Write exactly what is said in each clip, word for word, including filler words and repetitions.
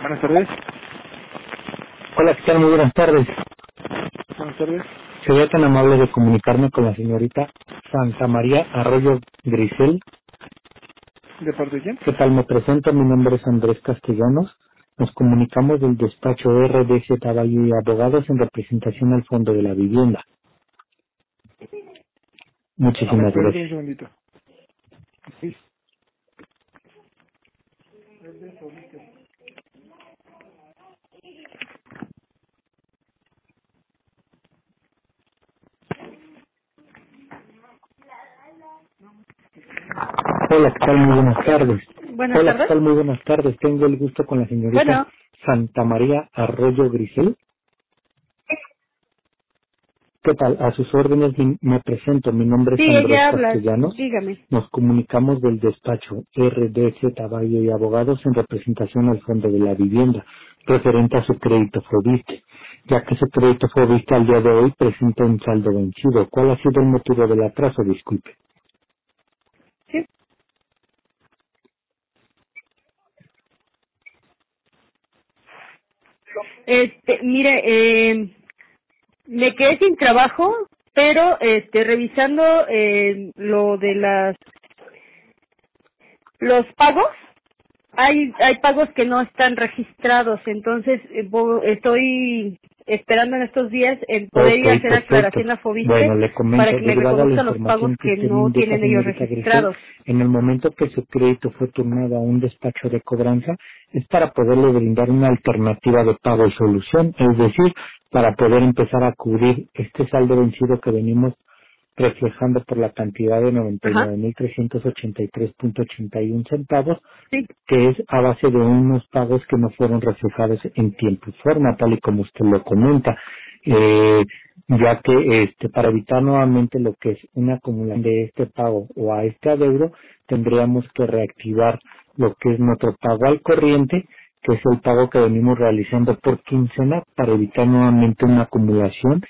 Buenas tardes. Hola, ¿qué tal? Muy buenas tardes. Buenas tardes. Sería tan amable de comunicarme con la señorita Santa María Arroyo Grisel. ¿De parte de quién? ¿Qué tal? Me presento, mi nombre es Andrés Castellanos. Nos comunicamos del despacho R D Z Valle y Abogados en representación al Fondo de la Vivienda. A ver, Muchísimas permítame un gracias. segundito. Sí. Hola, ¿qué tal? Muy buenas tardes. Buenas Hola, ¿qué tardes. tal? Muy buenas tardes. Tengo el gusto con la señorita Bueno, Santa María Arroyo Grisel. ¿Qué tal? A sus órdenes mi- me presento. Mi nombre sí, es Andrés ella habla. Castellanos. Dígame. Nos comunicamos del despacho R D Z Valle y Abogados en representación al Fondo de la Vivienda, referente a su crédito Fobiste, ya que su crédito Fobiste al día de hoy presenta un saldo vencido. ¿Cuál ha sido el motivo del atraso? Disculpe. Sí. Este, mire, eh, me quedé sin trabajo, pero este, revisando eh, lo de las los pagos, hay hay pagos que no están registrados, entonces eh, vo- estoy esperando en estos días en poder Ok, ir a hacer perfecto. aclaración a Bueno, Fobiste le para comento, que me derivada la reconozcan los pagos información que que usted me no indica, tienen ellos señorita Grisel, registrados. en el momento que su crédito fue turnado a un despacho de cobranza, es para poderle brindar una alternativa de pago y solución, es decir, para poder empezar a cubrir este saldo vencido que venimos reflejando por la cantidad de noventa y Ajá. nueve mil trescientos ochenta y tres punto ochenta y uno centavos, Sí. que es a base de unos pagos que no fueron reflejados en tiempo y forma, tal y como usted lo comenta, eh, ya que este para evitar nuevamente lo que es una acumulación de este pago o a este adeudo, tendríamos que reactivar lo que es nuestro pago al corriente, que es el pago que venimos realizando por quincena, para evitar nuevamente una acumulación.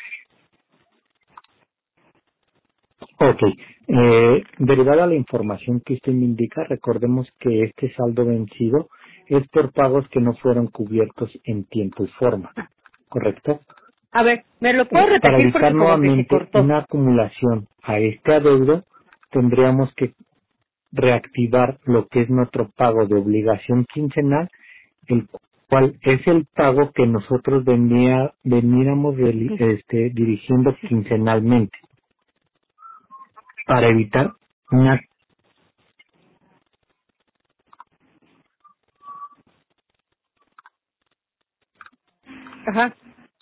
Ok, eh, derivada la información que usted me indica, recordemos que este saldo vencido es por pagos que no fueron cubiertos en tiempo y forma, ¿correcto? A ver, ¿me lo puedo Eh, para repetir evitar porque como que se nuevamente cortó? una acumulación a este adeudo, tendríamos que reactivar lo que es nuestro pago de obligación quincenal, el cual es el pago que nosotros venía, veníamos reali- este, dirigiendo quincenalmente, para evitar una. Ajá.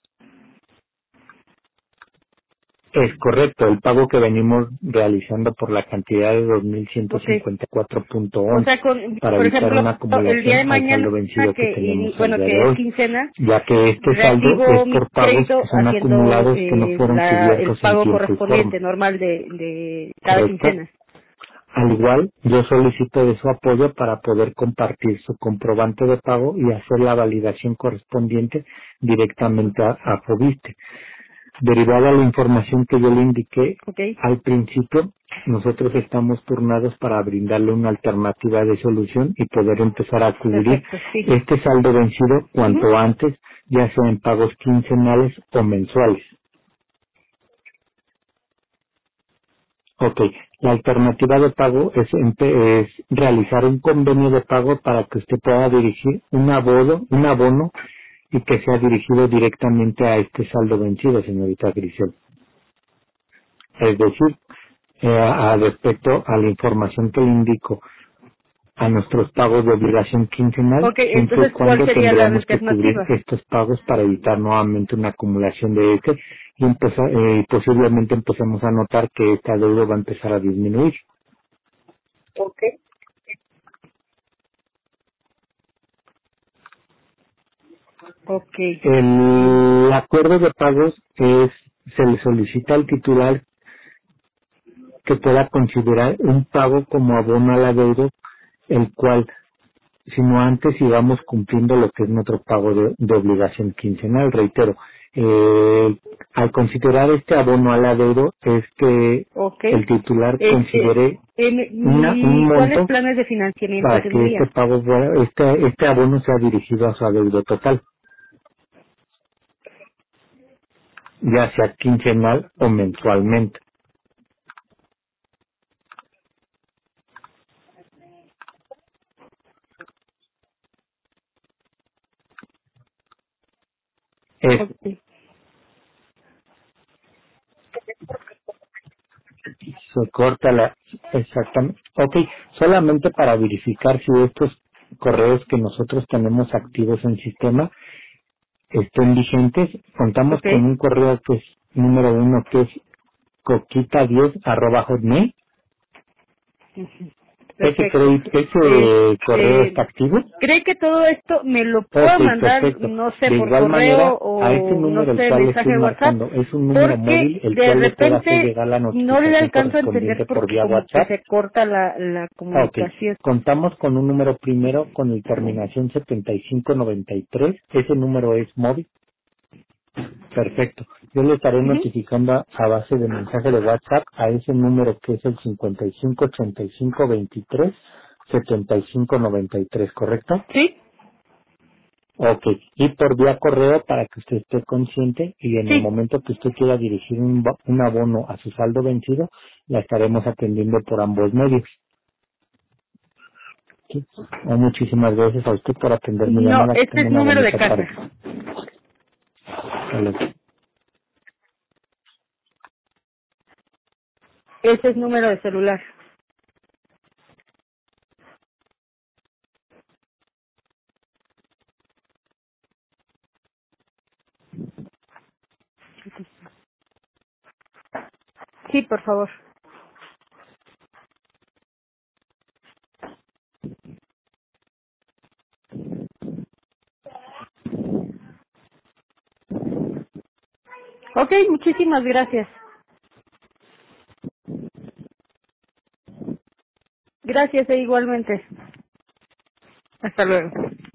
Es correcto, el pago que venimos realizando por la cantidad de dos mil ciento Ok. cincuenta y cuatro punto O once sea, con, para por evitar ejemplo, una el día acumulación de al mañana saldo vencido que que, tenemos ini- al bueno, día de que es hoy, quincena, ya que este saldo es reactivo mi por pagos crédito que son haciendo acumulados que no eh, fueron la, el cubiertos en pago tiempo y forma, correspondiente normal de, de cada ¿correcto? quincena. Al igual, yo solicito de su apoyo para poder compartir su comprobante de pago y hacer la validación correspondiente directamente a, a Fobiste. Derivada la información que yo le indiqué Ok. al principio, nosotros estamos turnados para brindarle una alternativa de solución y poder empezar a cubrir Perfecto, sí. este saldo vencido Ujú. cuanto antes, ya sea en pagos quincenales o mensuales. Ok, la alternativa de pago es, empe- es realizar un convenio de pago para que usted pueda dirigir un abono, un abono y que sea dirigido directamente a este saldo vencido, señorita Grisel. Es decir, eh, a respecto a la información que le indico a nuestros pagos de obligación quincenal, Ok, siempre y entonces, ¿cuál cuando sería la tendríamos que cubrir alternativa? estos pagos para evitar nuevamente una acumulación de este y empezar, eh, posiblemente empecemos a notar que esta deuda va a empezar a disminuir. Ok. Ok. El acuerdo de pagos es, se le solicita al titular que pueda considerar un pago como abono a la deuda, el cual sino antes sigamos cumpliendo lo que es nuestro pago de, de obligación quincenal. Reitero, eh, Al considerar este abono al adeudo es que Okay. el titular Este, considere eh, una, ¿y un cuáles monto planes de financiamiento para que tendría? este pago, pueda- este, este abono sea dirigido a su adeudo total, ya sea quincenal o mensualmente. Es, Okay. se corta la, exactamente, ok, solamente para verificar si estos correos que nosotros tenemos activos en sistema estén vigentes, contamos con Okay. un correo que es número uno, que es coquita diez arroba hotmail. Ujú. Ese, Perfecto. cre- ese correo Este, está activo. ¿cree que todo esto me lo puedo Ok, mandar, perfecto. no sé, De por igual correo manera, a ese o no número el sé, cual mensaje estoy de WhatsApp? marcando es un número Porque móvil, el de cual le puede hacer repente llegar la no le notificación alcanzo a entender correspondiente por porque vía como que WhatsApp. se corta la, la Ok, comunicación. contamos con un número primero con el terminación setenta y cinco noventa y tres. Ese número es móvil. Perfecto. Yo le estaré Ujú. notificando a, a base de mensaje de WhatsApp a ese número que es el cincuenta y cinco ochenta y cinco veintitrés setenta y cinco noventa y tres, ¿correcto? ¿Sí? Ok. Y por vía correo para que usted esté consciente y en el Sí. momento que usted quiera dirigir un, ba- un abono a su saldo vencido, la estaremos atendiendo por ambos medios. ¿Sí? Oh, muchísimas gracias a usted por atender mi No, llamada. Que este tenga es una número de bonita casa. tarde. Hasta luego. Este es número de celular. Sí, por favor. Ok, muchísimas gracias. Gracias e igualmente. Hasta luego.